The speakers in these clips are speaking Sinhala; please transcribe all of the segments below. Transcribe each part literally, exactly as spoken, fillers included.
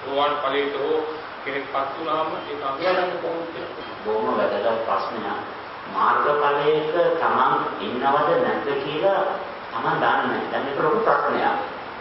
සෝවාන් ඵලයට හෝ කෙනෙක්පත් වුණාම ඒක අනුගමනය කොහොමද කියලා. බොහොම වැදගත් ප්‍රශ්නයක්. මාර්ගඵලයක තමන් ඉන්නවද නැද්ද කියලා තමන් දන්නේ නැහැ. දැන් මේක ලොකු ප්‍රශ්නයක්.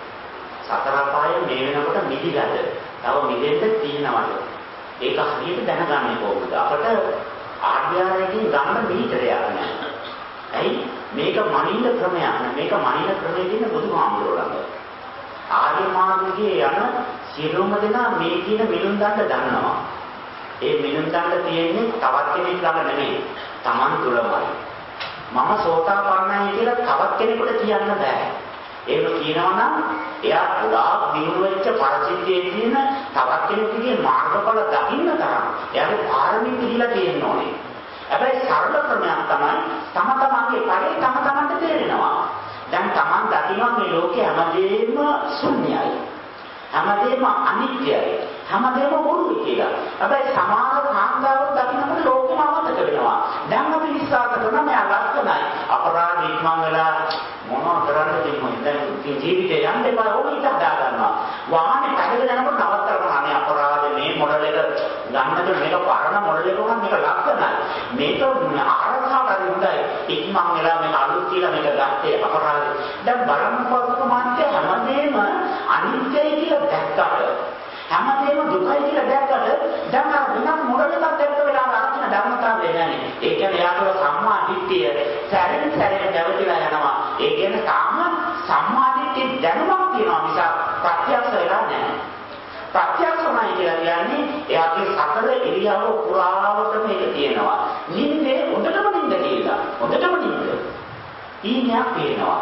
සතර පායේ මේ වෙනකොට මිදිගද. තව මිදෙන්න තියෙනවද? ඒක හරියට දැනගන්නේ කොහොමද? අපට ආර්යයන්ගෙන් ගන්න මීටරයක් නැහැ. ඇයි? මේක මනින්න ක්‍රමයක් නෙවෙයි. මේක මනින්න ක්‍රමයේ තියෙන බුදුහාමුදුරුවෝ ළඟ. ආර්ය මාර්ගයේ යන සියලුම දෙනා මේ කියන මිනුම් දණ්ඩ දන්නවා. ඒ මිනුම් දණ්ඩ තියෙන්නේ තවත් කෙනෙක් ළඟ නෙමෙයි. Taman තුලමයි. මම සෝතාපන්නයි කියලා තවත් කෙනෙකුට කියන්න බෑ. ඒක කියනවා නම් එයා ගොඩාක් දිනු වෙච්ච පරිචිතයේ තියෙන තවත් කෙනෙකුගේ මාර්ගඵල දකින්න තරම් එයාගේ පාරමී පිළිලා තියෙන්න ඕනේ. හැබැයි සරල ක්‍රමයක් තමයි තම තමන්ගේ ඵලේ තම තමන්ට තේරෙනවා. දැන් තමන් දකිනවා මේ ලෝකේ හැමදේම ශුන්‍යයි. හැමදේම අනිත්‍යයි. හැමදේම බොරුයි කියලා. හැබැයි සමාන කාන්තාවක් දකින්නකොට ලෝකෙම අමතක වෙනවා. දැන් අපි විශ්වාස කරනවා මෙයා ලක්ෂණයි. අපරාධ ඉක්මන් වෙලා මොනවා කරන්නද කියන්නේ දැන් ජීවිතේ යන්න එපා ඕක ඉත හදා ගන්නවා. වාහනේ පැදගෙන යනකොට නවත්තනවා. අනේ අපරාධ මේ මොඩල් එක ගන්නද මේක පරණ මොඩල් එක උනත් මේක ලක්ෂණයි. මේක ආරක්ෂාකාරී හොඳයි. ඉක්මන් වෙලා මේක අලුත් කියලා මේක ගත්තේ අපරාධ. දැන් බලන්නකො මාත්‍ය හැමදේම අනිත්‍යයි කියලා දැක්කට හැමදේම දුකයි කියලා දැක්කට දැන් අර වෙනත් මොඩල් එකක් දැක්ක වෙලාව අරගෙන ධර්මතාවය නෑනේ. ඒ කියන්නේ යාතුව සම්මා දිට්ඨිය සැරෙන් සැරේට දැවතිලා යනවා. ඒ කියන්නේ තාම සම්මා දිට්ඨිය දැනුමක් තියෙනවා මිසක් ප්‍රත්‍යක්ෂ වෙලා නැහැ. ප්‍රත්‍යක්ෂමයි කියලා කියන්නේ එයාගේ සතර ඉරියව්ව පුරාවට මේක තියෙනවා. නිින්දේ හොඳටම නිින්ද කියලා. හොඳටම නිින්ද. ඊනියක් පේනවා.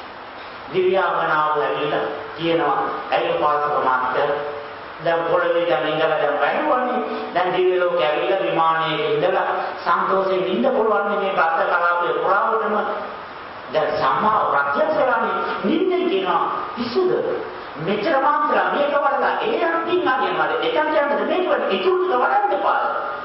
දිව්‍යාංගනාව ඇවිල්ලා කියනවා ඇයි පාසක මාත්‍ය දැන් පොළවේ දැන් ඉඳලා දැන් බැලුවනේ දැන් දිව්‍ය ලෝකේ ඇවිල්ලා විමානයේ ඉඳලා සන්තෝෂයෙන් ඉන්න පුළුවන් මේ බද්ද කලාපේ පුරාවටම දැන් සම්මා ප්‍රත්‍යක්ෂලානේ නිින්දේ කියනවා පිසුද මෙච්චර මාත්‍රා මේක වඩලා ඒ අන්තිම අගයන්වල එකම යන්නේ මේකට ඉතුරුක වඩන්න එපා.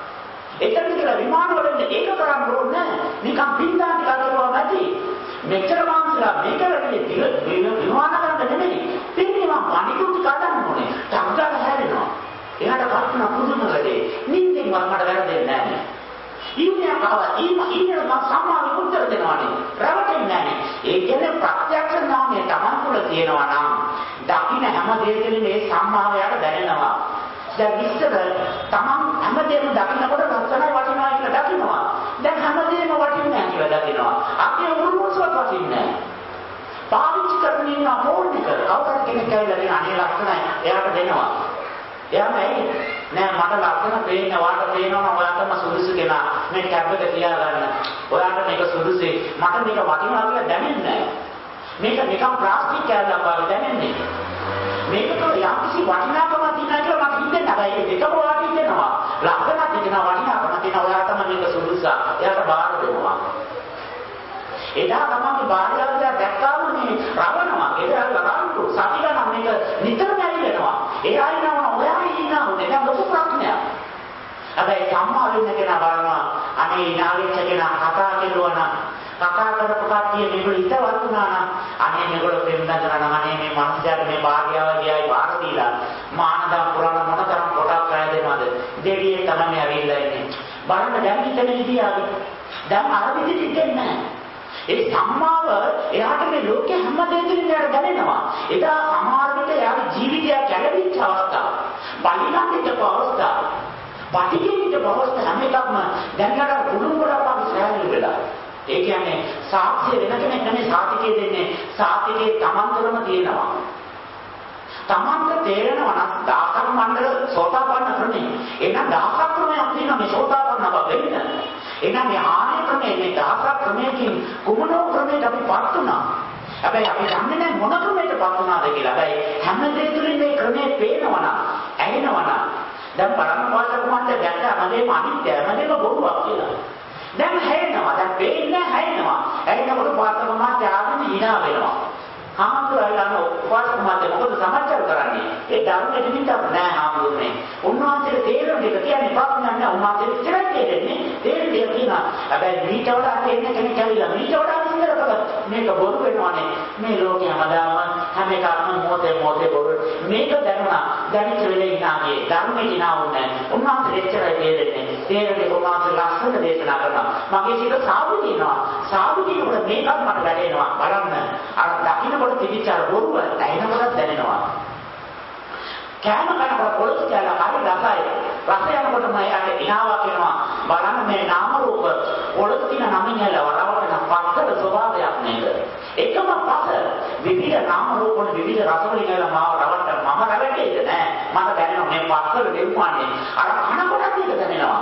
එතන කියලා විමාන වලින් ඒක කරන්න ඕනේ නැහැ. නිකන් පින්දාන් ටිකක් කරුවා නැති. මෙච්චර මාත්‍රා මේක වැඩි විමාන කරන්න නෙමෙයි. පින්නිවා අනිකුත් කඩන්න ඕනේ. ටංගල හැරෙනවා. එයාට කල්පන පුදුම වැඩේ. නිින්දෙන් මට වැරදෙන්නේ නැහැ. ඊන්නේ කව ඊම ඊනේ මම සම්මාන උත්තර දෙනවානේ. රැවටෙන්නේ නැහැ. ඒ කියන්නේ ප්‍රත්‍යක්ෂ ඥානය Taman තුල තියෙනවා නම් දකින්න හැම දෙයකින්ම මේ සම්මාවයට දැනෙනවා. දැන් ඉස්සර Taman හැමදේම දකින්නකොට ලස්සනයි වටිනවා කියලා දකින්නවා. දැන් හැමදේම වටින්නේ නැහැ කියලා දකින්නවා. අපේ උරුමසුවත් වටින්නේ නැහැ. පාවිච්චි කරමින් ඉන්න ෆෝන් එක කවුරුත් කෙනෙක් ඇවිල්ලා දෙන අනේ ලස්සනයි එයාට දෙනවා. එයාම ඇයි නෑ මට ලස්සන පේන්නේ වාට පේනවා ඔයාටම සුදුසු කෙනා මේ ටැබ් එක තියාගන්න. ඔයාට මේක සුදුසුයි. මට මේක වටිනවා කියලා දැනෙන්නේ නැහැ. මේක නිකන් ප්ලාස්ටික් කෑල්ලක් වගේ දැනෙන්නේ. මේක તો යම්කිසි වටිනාකමක් තියෙනවා කියලා මට හිතෙන්නේ නැහැ. ඒක දෙකම ඔයාට හිතෙනවා. ලස්සනක් තියෙනවා වටිනාකමක් තියෙනවා ඔයාටම මේක සුදුසුසා. එයාට බාර දෙනවා. එදා තමයි බාහිරවල දැක්කාම මේ රවණවා එදා රවණු සතිගණන් මේක නිතරම ඇවිලෙනවා. එයා ඉන්නවා ඔයා ඉන්නවා දැන් ලොකු ප්‍රශ්නයක්. හැබැයි සම්මා වෙන්න කෙනා බලනවා අනේ ඉනාවෙච්ච කෙනා කතා කෙරුවා නම් කතා කරපු කට්ටිය මේගොල්ලෝ හිතවත් වුණා නම් අනේ මේගොල්ලෝ පෙන්වන්න කරන අනේ මේ මනුස්සයාට මේ භාග්‍යාව ගියයි වාර දීලා මානදා පුරාණ මොනතරම් කොටක් කය දෙනවද දෙවියන් තමයි ඇවිල්ලා ඉන්නේ. බලන්න දැන් හිතෙන විදියාවි. දැන් අර විදිහට හිතෙන්නේ නැහැ. ඒ සම්මාව එයාට මේ ලෝකේ හැම දෙයකින්ම එයාට දැනෙනවා. එදා සමහර විට එයාගේ ජීවිතය කැළඹිච්ච අවස්ථාව, බලිනන්දිත අවස්ථාව, පටිඝිත අවස්ථාව හැම එකක්ම දැන් යාට කුඩුම් ගොඩක් වගේ සෑහළු වෙලා. ඒ කියන්නේ සාක්ෂිය වෙන කෙනෙක් නෙමෙයි සාතිකේ දෙන්නේ. සාතිකේ Taman තුළම තියෙනවා. Tamanට තේරෙනවා නම් දාසක මණ්ඩල සෝතාපන්න ක්‍රමය. එහෙනම් දාසක ක්‍රමයක් තියෙනවා මේ සෝතාපන්න බව වෙන්න. එහෙනම් මේ ආර්ය ක්‍රමයේ මේ දාසක ක්‍රමයකින් කුමනෝ ක්‍රමයකට අපිපත් වුණා. හැබැයි අපි දන්නේ නැහැ මොන ක්‍රමයකටපත් වුණාද කියලා. හැබැයි හැම දෙයක් තුළින් මේ ක්‍රමයේ පේනවා නම්, ඇහෙනවා නම් දැන් බලන්න වාසක මණ්ඩල දැක්ක හැමදේම අනිත්‍යයි, හැමදේම බොරුවක් කියලා. දැන් හැෙනවා, දැන් පේන්නේ හැෙනවා. හැෙනකොට වාසක මණ්ඩල ආගෙන hina වෙනවා. හාමුදුරුවෝ උපවාස කුමාරට මොකද සමාචාර කරන්නේ? ඒ ධර්මෙට විතර නෑ හාමුදුරුවනේ. උන්වහන්සේට තේරෙන දෙක කියන්නේ පාපුණන්නේ උන්වහන්සේට ඉතරයි තේරෙන්නේ. තේරෙන්නේ කියනවා. හැබැයි මීට වඩා තේරෙන කෙනෙක් ඇවිල්ලා මීට වඩා විස්තර එතකොට මේක බොරු වෙනවනේ. මේ ලෝකේ හැමදාම හැම එකක්ම මොහොතේ මොහොතේ බොරු. මේක දැනුණා. දැනිච්ච වෙලේ ඉනාගේ ධර්මේ ඉනාවුන්නේ. උන්වහන්සේ එච්චරයි තේරෙන්නේ. තේරෙන්නේ උන්වහන්සේ ලස්සන දේශනා කරනවා. මගේ සිත සාදු කියනවා. සාදු කියනකොට මේකත් මට වැටෙනවා. බලන්න. අර දකින්නකොට තිබිච්ච අර බොරුව දැනෙනකොට දැනෙනවා. කෑම කනකොට පොළොස් කියලා හරි රසයි. රස යනකොටම එයාට ඉනාවක් එනවා. බලන්න මේ නාම රූප පොළොස් කියන නමින් ඇල වරවටන පස්කල ස්වභාවයක් නේද? එකම පස විවිධ නාම රූප වල විවිධ රස වලින් ඇල මාව රවට්ටන මම රැවටෙයිද නෑ. මට දැනෙනවා මේ පස්කල දෙව්මානේ. අර කනකොටත් ඒක දැනෙනවා.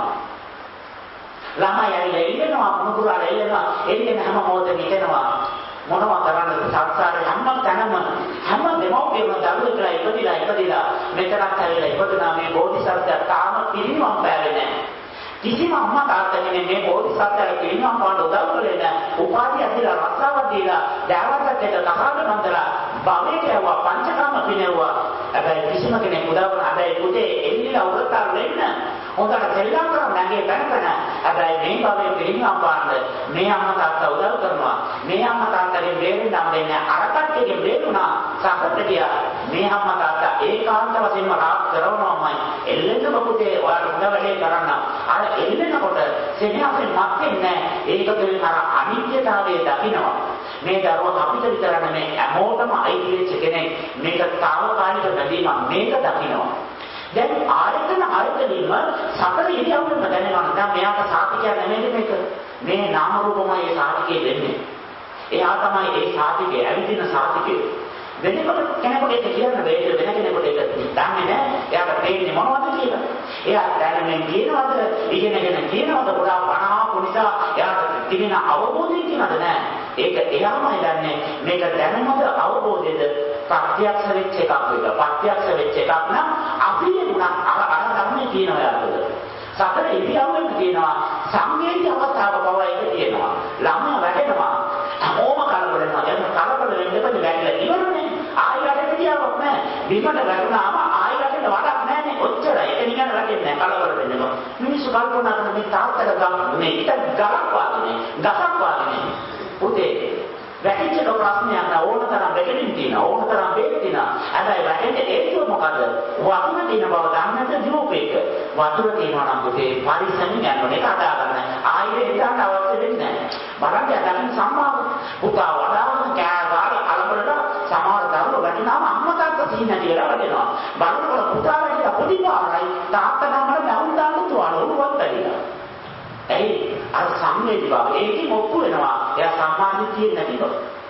ළමයි ඇවිල්ලා ඉන්නවා මොනුකුරාල එල්ලෙනවා. එල්ලෙන හැම මොහොතෙම හිතෙනවා. මොනවා කරන්නද සංසාරේ හැම තැනම හැම දෙමෝපියම දරුවෙක් කියලා ඉපදිලා ඉපදිලා මෙතනත් ඇවිල්ලා ඉපදුනා මේ බෝධිසත්වයා තාම පිරිනිවන් පෑවේ නැහැ. කිසිම අම්මා තාත්තා කෙනෙක් මේ බෝධිසත්වයාට පිරිනිවන් පාන්න උදව් කළේ නැහැ. උපාධිය ඇදලා රස්සාවක් දීලා දෑවටත් එක කහාට මන්දලා භවයට යවුවා පංචකාම පිනෙවුවා. හැබැයි කිසිම කෙනෙක් උදව් කරන්න හැබැයි පුතේ එල්ලිලා උරතර වෙන්න හොඳට සෙල්ලම් කරන නැගේ බැනකන හැබැයි මේ භවයේ පිරිනිවන් පාන්න මේ අම්මා තාත්තා උදව් කරනවා. මේ අම්මා තාත්තගෙන් බේරෙන්න නම් දෙන්නේ අර කට්ටියගෙන් බේරුණා සසරට ගියා. මේ අම්මා තාත්තා ඒකාන්ත වශයෙන්ම රාත් කරනවාමයි එල්ලෙන්න පුතේ ඔයාලා හොඳ වැඩේ කරන්න. අර එල්ලෙනකොට සෙනෙහසෙන් මැත්තේ ඒක දෙවියන් අර අනිත්‍යතාවයේ දකින්නවා. මේ දරුවා අපිට විතර නෙමෙයි හැමෝටම අයිති වෙච්ච කෙනෙක්. මේක తాවකාලික බැඳීමක්. මේක දකින්නවා. දැන් ආයතන ආයතනෙම සතර ඉරියව්වෙම දැනෙනවා. දැන් මෙයාට සාතිකයක් නෙමෙයි මේක. මේ නාම රූපමයි ඒ සාතිකේ දෙන්නේ. එයා තමයි ඒ සාතිකේ ඇවිදින සාතිකේ. වෙනකොට කෙනෙකුට ඒක කියන්න බැහැ. වෙන කෙනෙකුට ඒක දන්නේ නැහැ. එයාට තේරෙන්නේ මොනවද කියලා. එයා දැනෙන්නේ කියනවද, ඉගෙනගෙන කියනවද ගොඩාක් බණාපු නිසා එයාට තිබෙන අවබෝධය කියනද නැහැ. ඒක එයාමයි දන්නේ. මේක දැනුමද අවබෝධයද ප්‍රත්‍යක්ෂ වෙච්ච එකක් වේක. ප්‍රත්‍යක්ෂ වෙච්ච එකක් නම් අපි නුණා අර අර ධර්මයේ කියනවා යාළුවද. සතර ඉරියව්වෙම කියනවා සංවේදී අවස්ථාවක බව එක තියෙනවා. ළමයා වැටෙනවා. හැමෝම කලබල වෙනවා. දැන් කලබල වෙන්න එපද වැටලා ඉවරනේ. ආයෙ වැටෙන්න කියාවක් නැහැ. බිමට වැටුණාම ආයෙ වැටෙන්න වඩක් නැහැ නේ. ඔච්චරයි. ඒක නිකන් වැටෙන්නේ නැහැ. කලබල වෙන්නවා. මිනිස්සු කල්පනා කරන මේ තාත්තට ගම් මේ ඉත ගලක් වාගේ ගසක් වාගේ පුතේ වැටෙච්ච ප්‍රශ්නයක් ඕන තරම් වැටෙන්න තියෙනවා. ඕන තරම් බේත් තියෙනවා. හැබැයි වැටෙන්න හේතුව මොකද? වතුර තියෙන බව දන්නද ජීවපේක. වතුර තියෙනවා නම් පුතේ පරිස්සමින් යන්න එක අදා ගන්න. ආයෙ ඉඳන් අවශ්‍ය වෙන්නේ නැහැ. බලන්න යන්න සම්මාව පුතා වඩාම කෑ ගාලා කලබලට සමහර දරුවෝ වැටෙනාම අම්මා තාත්තා සීන කියලා වැටෙනවා. බලනකොට පුතා වැටිලා පොඩිපාරයි තාත්තා නම්මල නැවුම් දාන්න තුවාල උරුවක් බැරිලා. ඇයි අර සංවේදී බව ඒකෙම ඔප්පු වෙනවා. එයා සම්මාදිටියේ නැතිව.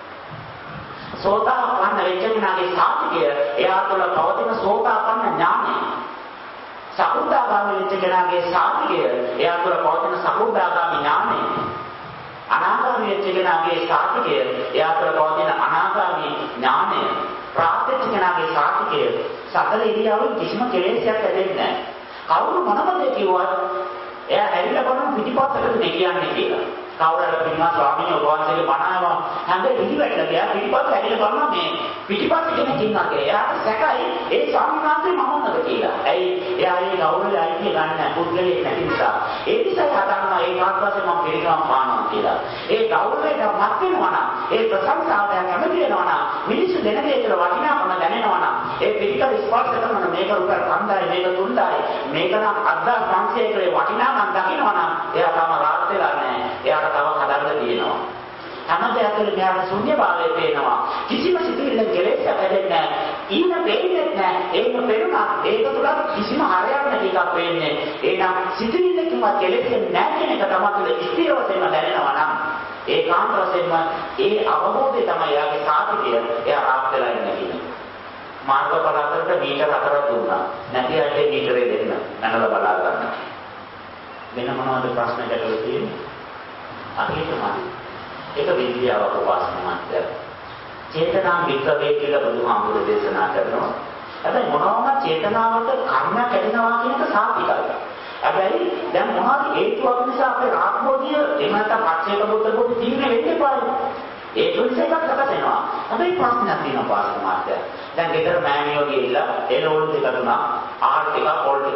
සෝතාපන්න වෙච්ච කෙනාගේ සාතිකය එයා තුළ පවතින සෝතාපන්න ඥානය. සකුද්දාගාමී වෙච්ච කෙනාගේ සාතිකය එයා තුළ පවතින සකුද්දාගාමී ඥානය. අනාගාමී වෙච්ච කෙනාගේ සාතිකය එයා තුළ පවතින අනාගාමී ඥානය. ප්‍රාප්තච්ච කෙනාගේ සාතිකය සතර ඉරියව්වෙන් කිසිම කෙලෙසයක් ඇදෙන්නේ නැහැ. කවුරු මොනවද කිව්වත් එයා ඇවිල්ලා බලන පිටිපස්සට නේ කියන්නේ කියලා. කවුරුහරි පින්වත් ස්වාමීන් වහන්සේගේ බණාව හැම ඉදිරියට ගියා පිටිපස්ස ඇවිල්ලා බලනවා මේ පිටිපස්ස කෙනෙක් ඉන්නවා කියලා. එයාට සැකයි ඒ ස්වාමීන් වහන්සේ මමන්නද කියලා. ඇයි එයා ඒ ගෞරවය අයිති ගන්න පුද්ගලයෙක් නැති නිසා. ඒ නිසා හදන්නවා ඒ කාර්යපස්සේ මම පිළිගම් පානවා කියලා. ඒ ගෞරවයට මත් වෙනවා නම් ඒ ප්‍රශංසාවට කැමති වෙනවා නම් මිනිස්සු දෙන දේ කියලා වටිනාකම දැනෙනවා නම් ඒ පිළිකර ස්පර්ශ කරනවා මේක රුපියල් පන්දායි මේක තුන්දායි මේක නම් අද්දා සංසේකේ වටිනාකම් දකිනවා නම් එයා තම රාත් වෙලා නැහැ. එයාට තව හදන්න තියෙනවා. හැම දෙයක්ම මෙයාට ශුන්‍යභාවය පේනවා. කිසිම සිතුවිල්ලක් කෙලෙස් හැදෙන්නේ නැහැ. ඊන පේන්නේ නැහැ. ඒක පේනවා. ඒක තුල කිසිම හරයක් නැති එකක් වෙන්නේ. එහෙනම් සිතුවිල්ලකින්වත් කෙලෙස් නැහැ කියන එක තමයි ස්ථිර වශයෙන්ම දැනෙනවා නම් ඒකාන්ත වශයෙන්ම ඒ අවබෝධය තමයි එයාගේ සාධකය. එයා රාත් වෙලා ඉන්නේ කියන්නේ. මාර්ගඵල අතරට මීටර හතරක් දුන්නා. නැති ඇටේ මීටරේ දෙන්න. නැනලා බලා ගන්න. වෙන මොනවද ප්‍රශ්න ගැටලු තියෙන්නේ? අහිතමයි. ඒක විද්‍යාවක වාසන මාත්‍ර. චේතනා වික්‍රේ කියලා බුදුහාමුදුරේ දේශනා කරනවා. හැබැයි මොනවාම චේතනාවට කර්ම කැඩෙනවා කියන එක සාපේක්ෂයි. හැබැයි දැන් මොනවාද හේතුවක් නිසා අපේ රාගබෝධිය එමන්ට පච්චේක බුද්ධ බෝධි තීරණය වෙන්නේ පායි. ඒක නිසා එකක් හදනවා. හැබැයි ප්‍රශ්නයක් තියෙනවා වාසන මාත්‍ර. දැන් ගෙදර මෑණියෝ ගිහිල්ලා එළවලු දෙක දුනා, ආහාර ටික, පොල් ටික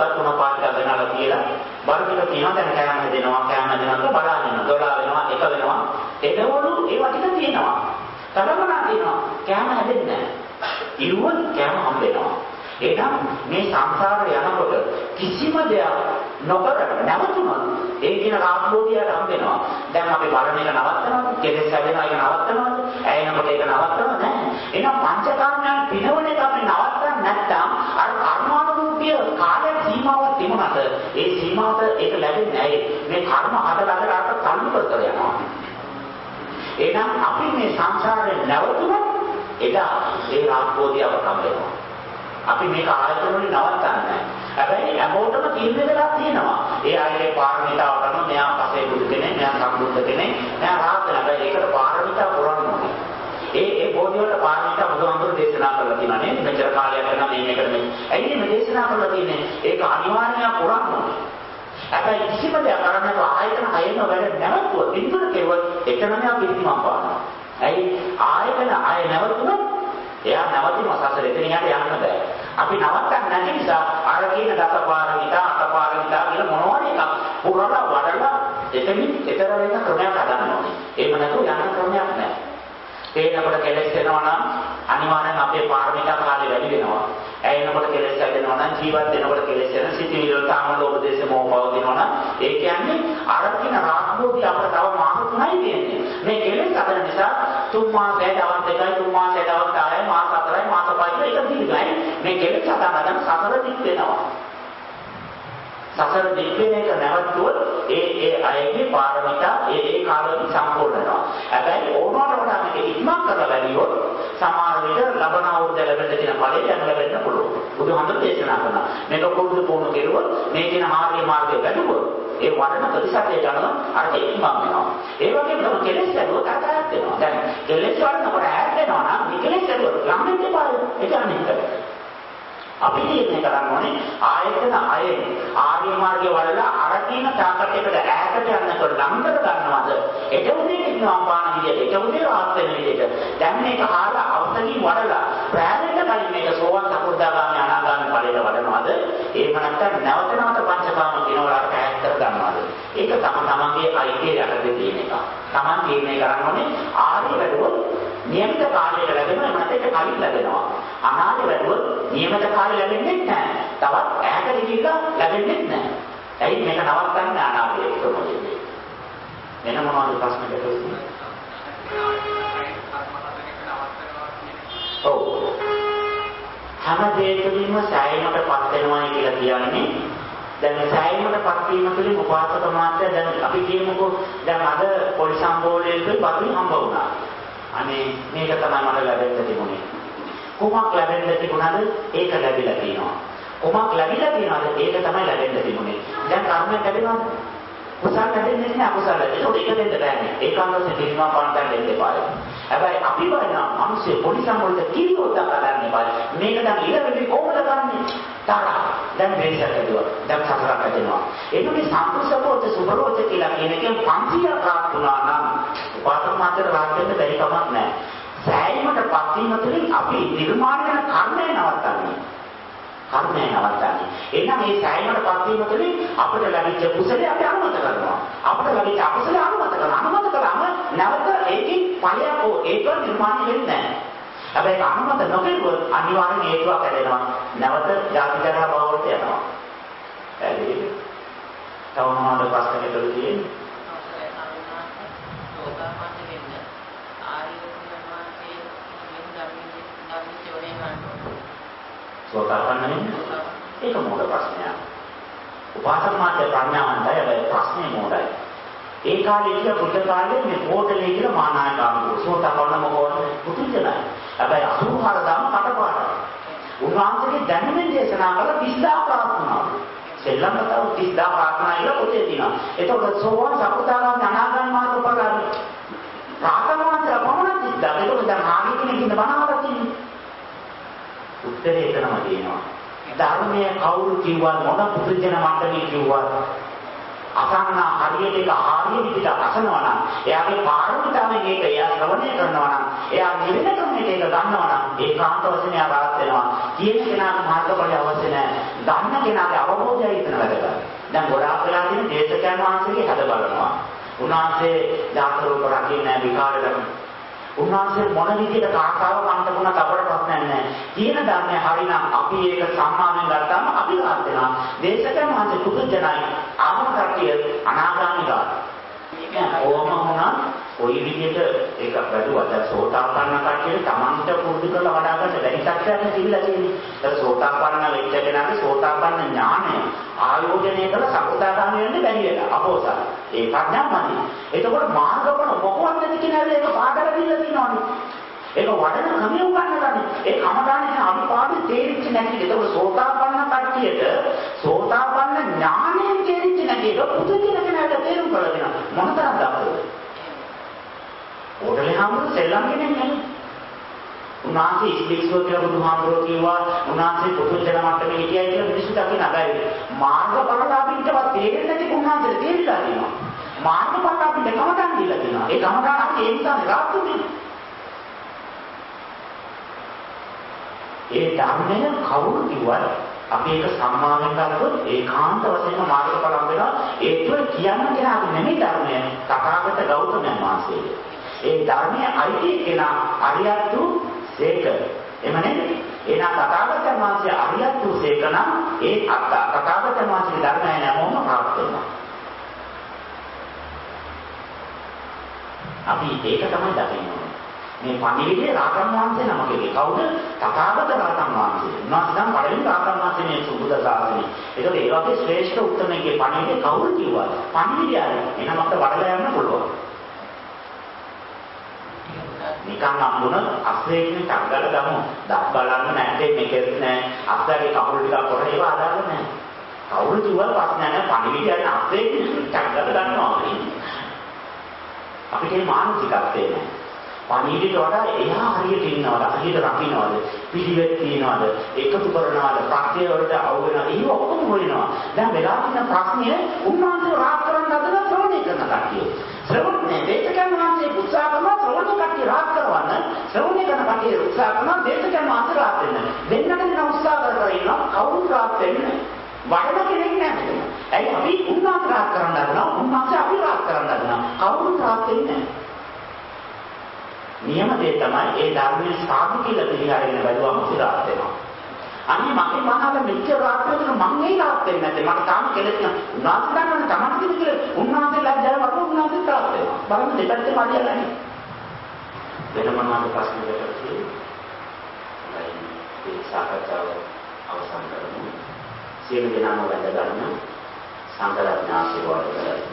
එකක් තුන පාටක ගණනලා කියලා බර ටික තියෙනවා දැන් කෑම හැදෙනවා කෑම හැදෙනවා බලාගෙන දොලා වෙනවා එක වෙනවා එතකොළු ඒවා ටික තියෙනවා තරමනා තියෙනවා කෑම හැදෙන්නේ නැහැ ඉරුවන් කෑම හම්බ වෙනවා එහෙනම් මේ සංසාරේ යනකොට කිසිම දෙයක් නොකර නැවතුනොත් ඒ කියන රාගෝධියට හම්බ වෙනවා දැන් අපි වරණ එක නවත්තනවාද කෙලෙස් හැදෙනවා ඒක නවත්තනවාද ඇයෙනකොට ඒක නවත්තනවද නැහැ එහෙනම් පංචකාමයන් පිනවන එක අපි නවත්තන්නේ නැත්නම් අර කර්මානුරූපී කාලය සීමාවක් තිබුණාට ඒ සීමාවට ඒක ලැබෙන්නේ නැහැ මේ කර්ම හදලා අර තල්ලු කර යනවා එහෙනම් අපි මේ සංසාරේ නැවතුනොත් එදා ඒ රාගෝධියව හම්බ වෙනවා අපි මේක ආයතන වලින් නවත්තන්නේ නැහැ. හැබැයි හැමෝටම තීරණය වෙලා තියෙනවා. ඒ ආයතේ පාරමිතාව කරන මෙයා පසේ බුදු කෙනෙක්, මෙයා සම්බුද්ධ කෙනෙක්, මෙයා රාහත් වෙන. හැබැයි ඒකට පාරමිතා පුරන්න ඕනේ. ඒ ඒ බෝධි වල පාරමිතා බුදුහාමුදුරු දේශනා කරලා තියෙනවා නේද? මෙච්චර කාලයක් කරන මේ මේකට මේ. ඇයි මේ දේශනා කරලා තියෙන්නේ? ඒක අනිවාර්යයෙන් පුරන්න ඕනේ. හැබැයි කිසිම දෙයක් කරන්නේ ආයතන හයෙම වැඩ නැවතුව පිටුර කෙරුවොත් එතනම පිළිමම් පානවා. ඇයි ආයතන ආය නැවතුනොත් එයා නවතින සසර එතන යට යන්න බෑ. අපි නවත්තන්න නැති නිසා අර කියන දසපාරමිතා අටපාරමිතා කියන මොනවද එකක් පුරලා වඩලා එතනින් එතර වෙන ක්‍රමයක් හදන්න ඕනේ. එහෙම නැතුව යන්න ක්‍රමයක් නැහැ. තේනකොට කෙලස් වෙනවා නම් අනිවාර්යෙන් අපේ පාරමිතා කාලේ වැඩි වෙනවා. ඇයෙනකොට කෙලස් හැදෙනවා නම් ජීවත් වෙනකොට කෙලස් වෙන සිතිවිලි වල තාම ලෝභ දේශ මොහ පවතිනවා නම් ඒ කියන්නේ අර කියන රාගෝධි අපිට තව මාස තුනයි තියෙන්නේ. මේ කෙලස් හදන නිසා තුන් මාසයයි දවස් දෙකයි තුන් මාසයයි දවස් දහයයි මාස හතරයි මාස පහයි ඒක දිගයි. මේ කෙලස් හදන සතර දික් වෙනවා. සසර දික් වෙන එක නැවතුනොත් ඒ ඒ අයගේ පාරමිතා ඒ ඒ කාලෙදි සම්පූර්ණ වෙනවා. හැබැයි ඕනවට වඩා මේක ඉක්මන් කරලා බැරියොත් සමහර විට ලබන අවුරුද්ද ලැබෙන්න තියෙන ඵලෙ දැන් ලැබෙන්න පුළුවන්. බුදුහාමුදුරු දේශනා කරනවා. මේක කුරුදු පුහුණු කෙරුවොත් මේ කියන ආර්ය මාර්ගය වැඩුවොත් ඒ වඩන ප්‍රතිශතයට අනුව අර ඉක්මන් වෙනවා. ඒ වගේම තමයි කෙලෙස් ඇදුවොත් අතහැරෙන්න වෙනවා. දැන් කෙලෙස් වලනකොට ඈත් වෙනවා නම් මේ කෙලෙස් ඇදුවොත් ළඟින් දෙපාරේ ඒක අනිත් එක. අපි තීරණය කරන්න ඕනේ ආයතන අය ආර්ය මාර්ගයේ වලලා අර කියන තාකටයකට ඈතට යනකොට ළඟට ගන්නවද ඒක උදේ ඉන්නවා පාන විදියට ඒක උදේ රාත් වෙන විදියට දැන් මේක හාලා අවතලින් වඩලා ප්‍රාණයට කලින් මේක සෝවන් සකෘදාගාමී අනාගාමී ඵලයට වඩනවද එහෙම නැත්නම් නැවත නැවත පංචකාම කිනවලට ඈත් කර ගන්නවද ඒක තම තමන්ගේ අයිතිය යටතේ තියෙන එක තමන් තීරණය කරන්න ඕනේ ආර්ය වැඩුවොත් නියමිත කාලයකට ලැබෙනවා එහෙම නැත්නම් ඒක කලින් ලැබෙනවා අනාර්ය වැඩුවොත් නියමිත කාලෙ ලැබෙන්නේ නැහැ. තවත් ඈතට ගිහිල්ලා ලැබෙන්නේ නැහැ. ඇයි මේක නවත්තන්න අනාර්ය කොහොමද? වෙන මොනවද ප්‍රශ්න දෙකක්? ඔව්. හැම දෙයකදීම සෑයීමටපත් වෙනවා කියලා කියන්නේ දැන් සෑයීමටපත් වීම තුළින් උපාසක මාත්‍ය දැන් අපි කියමුකෝ දැන් අද පොඩි සම්බෝලයේදී පතුල් හම්බ වුණා. අනේ මේක තමයි මට ලැබෙන්න තිබුණේ. කුමක් ලැබෙන්න තිබුණාද? ඒක ලැබිලා තියෙනවා. කුමක් ලැබිලා තියෙනවද? ඒක තමයි ලැබෙන්න තිබුණේ. දැන් කර්මයක් ලැබෙනවද? කුසල ලැබෙන්නේ නැහැ අකුසල. ඒක උඩ එක දෙන්න බෑනේ. ඒකාන්තයෙන් පිළිමා පාන්තන් දෙන්න එපා. හැබැයි අපි බලනවා මිනිස්සු පොඩි සම්වලට කිරියොත් දාගන්න එපා. මේක දැන් ඉලවෙන්නේ කොහොමද කරන්නේ? තරහ. දැන් මේසත් ඇදුවා. දැන් සතරක් ඇදෙනවා. ඒක මේ සම්පූර්ණෝත සුබරෝත කියලා කියන එකෙන් පන්සිය ප්‍රාප්ත වුණා නම් උපාසක මාත්‍ර රාජ වෙන්න බැරි කමක් නැහැ. සෑයීමටපත් වීම තුළින් අපි නිර්මාණය වෙන කර්මය නවත්තන්නේ. කර්මය නවත්තන්නේ. එහෙනම් මේ සෑයීමටපත් වීම තුළින් අපිට ලැබිච්ච කුසලයේ අපි අනුමත කරනවා. අපිට ලැබිච්ච අකුසලයේ අනුමත කරනවා. අනුමත කළාම නැවත ඒකේ ඵලයක් හෝ ඒක නිර්මාණය වෙන්නේ නැහැ. හැබැයි ඒක අනුමත නොකරුවොත් අනිවාර්යෙන් හේතුවක් ඇදෙනවා. නැවත ජාති ජරා භව වලට යනවා. හරිද? තව මොනවද ප්‍රශ්න දෙකක් තියෙන්නේ? සෝතාපන්න වෙන්නේ ඒක මොකද ප්‍රශ්නයක්. උපාසක මාත්‍ය ප්‍රඥාවන්තය හැබැයි ප්‍රශ්නේ මොකදයි? ඒ කාලේ ඉන්න බුද්ධ කාලේ මේ පොටලේ කියලා මානායකාමෝ සෝතාපන්න මොකෝද පුදුජනයි. හැබැයි අසුහාර දාම කටපාඩම්. උන්වහන්සේගේ දැනුමෙන් දේශනා කළ තිස්දා ප්‍රාර්ථනා. සෙල්ලම් කතාව තිස්දා ප්‍රාර්ථනා කියලා පොතේ තියෙනවා. ඒතකොට සෝවාන් සකෘදාගාමී අනාගාමී මාර්ග උපකාරී. ප්‍රාර්ථනාවන්තර පමණ තිස්දා. ඒකෝ දැන් ආගේ කෙනෙක් ඉන්න බණවල තියෙන්නේ. උත්තරේ එතනම තියෙනවා. ධර්මයේ කවුරු කිව්වත් මොන පුදුජන මණ්ඩලයේ කිව්වත් අසන්න හරියට ඒක ආර්ය විදිහට අසනවා නම් එයාගේ පාරමිතාවෙන් ඒක එයා ශ්‍රවණය කරනවා නම් එයා නිවෙන ක්‍රමයට ඒක ගන්නවා නම් ඒකාන්ත වශයෙන් ආරාධ වෙනවා. කියන කෙනාට මාර්ගඵලය අවශ්‍ය නැහැ. දන්න කෙනාගේ අවබෝධය ඉතන වැඩගත්. දැන් ගොඩාක් වෙලා තියෙන දේශකයන් වහන්සේගේ හද බලනවා. උන්වහන්සේ ජාතකරූප රකින්නේ විකාරයක්. උන්වහන්සේ මොන විදිහට කාකාව කන්ටකුණ අපට ප්‍රශ්නයක් නැහැ. කියන ධර්මය හරිනම් අපි ඒක සම්මානයෙන් ගත්තාම අපි රාත් වෙනවා. දේශකයන් වහන්සේ පුදුජනයි ආමකටිය අනාගාමීලා. ඕම වුණා කොයි විදිහට ඒක වැඩුවා. දැන් සෝතාපන්න කට්ටිය තමන්ට පුරුදු කරලා වඩා ගන්න බැරි තත්ත්වයක් තිබිලා තියෙන්නේ. දැන් සෝතාපන්න වෙච්ච කෙනාගේ සෝතාපන්න ඥානය ආයෝජනය කරලා සකෘදාගාමී වෙන්න බැරි වෙලා අපෝසත්. ඒ ප්‍රඥාමයි. එතකොට මාර්ගඵල මොකක්ද නැති කෙනාට ඒක පාඩල දීලා තියෙනවානේ. ඒක වඩන ක්‍රමය උගන්වන්නේ. ඒ කමදානේ අනුපාඩු තේරිච්ච නැති. ඒක සෝතාපන්න කට්ටියට සෝතාපන්න ඥානයෙන් තේරිච්ච නැති. ඒක පුදුජන කෙනාට තේරුම් කරගෙන මොනතරම් දක්වද? ඕඩලේ හැමෝම සෙල්ලම් කෙනෙක් නෙමෙයි. උන්වහන්සේ ඉස්ලික්ස්ව කියලා බුදුහාමුදුරුවෝ කිව්වා උන්වහන්සේ පුදුජන මට්ටමේ හිටියයි කියලා මිනිස්සු දකින්න අගයි. මාර්ගඵලලාභීන්ටවත් තේරෙන්නේ නැති උන්වහන්සේට තේරිලා තියෙනවා. මාර්ගඵලලාභීන්ට කමදාන් දීලා තියෙනවා. ඒ කමදාන් අපි ඒ නිසා රාත්තුනේ. ඒ ධර්මය කවුරු කිව්වත් අපි ඒක සම්මානයෙන් ගත්තොත් ඒකාන්ත වශයෙන්ම මාර්ගඵල හම්බෙනවා. ඒක කියන්න කෙනාගේ නෙමෙයි ධර්මය. තථාගත ගෞතමයන් වහන්සේ. ඒ ධර්මයේ අයිති කෙනා අරියත් වූ සේක. එම නේද? එනා තථාගතයන් වහන්සේ අරියත් වූ සේක නම් ඒ තථාගතයන් වහන්සේගේ ධර්මය නැමොම ප්‍රාප්ත වෙනවා. අපි ඒක තමයි දකින්නේ. මේ පණිවිඩයේ රාතන් වහන්සේ නමකගේ කවුද? තථාගත රාතන් වහන්සේ. උන්වහන්සේ නම් පළවෙනි රාතන් වහන්සේ මේ සුබුද සාසනේ. ඒක ඒ වගේ ශ්‍රේෂ්ඨ උත්තරමයේ පණිවිඩය කවුරු කිව්වා? පණිවිඩයයි. එහෙනම් අපිට වඩලා යන්න පුළුවන්. නිකන් අම්බුන අස්වැකිනේ චංගල ගමු. දත් බලන්න නැත්තේ මේකෙත් නෑ. අස්වැගේ කකුල් ටිකක් පොර ඒව ආදාළ නෑ. කවුරු කිව්වත් ප්‍රශ්න නෑ. පණිවිඩයයි අස්වැකිනේ චංගල ගන්නවා. අපිට මේ මානසිකත්වය නෑ. පණිවිඩයට වඩා එහා හරියට ඉන්නවද? හරියට රකින්නවද? පිළිවෙත් තියනවද? එකතු කරනවද? ප්‍රත්‍ය වලට අවු වෙනවද? ඒක ඔක්කොම හොයනවා. දැන් වෙලා තියෙන ප්‍රශ්නේ උන්වහන්සේ රාත් කරන්න හදලා ශ්‍රවණය කරන කට්ටිය. ශ්‍රවණය දේශකයන් වහන්සේ උත්සාහ කරනවා ශ්‍රවණය කට්ටිය රාත් කරවන්න. ශ්‍රවණය කරන කට්ටිය උත්සාහ කරනවා දේශකයන් වහන්සේ රාත් වෙන්න. දෙන්නට දෙන උත්සාහ කරලා ඉන්නවා කවුරුත් රාත් වෙන්නේ නැහැ. වඩන කෙනෙක් නැහැ. ඇයි අපි උන්වහන්සේ රාත් කරන්න හදනවා? උන්වහන්සේ අපි රාත් කරන්න හදනවා. කවුරුත් රාත් වෙන්නේ නැහැ. නියම දේ තමයි ඒ ධර්මයේ සාධු කියලා පිළිගන්න බැලුවම සිරාත් වෙනවා. අනිත් මගේ මහාල මෙච්චර රාත් වෙනකොට මම ඒ රාත් වෙන්නේ නැත්තේ. මට තාම කෙලෙස් නෑ. උන්වහන්සේ ගන්නවනේ තමයි කියලා. උන්වහන්සේ ලැජ්ජාව වගේ උන්වහන්සේ රාත් වෙනවා. බලන්න දෙපැත්තේ මාඩියලා නේ. වෙන මොනවාද ප්‍රශ්න දෙකක් තියෙන්නේ? මේ සාකච්ඡාව අවසන් කරමු. සියලු දෙනාම වැඩ ගන්න සංඝරත්න ආශිර්වාද කරගන්න.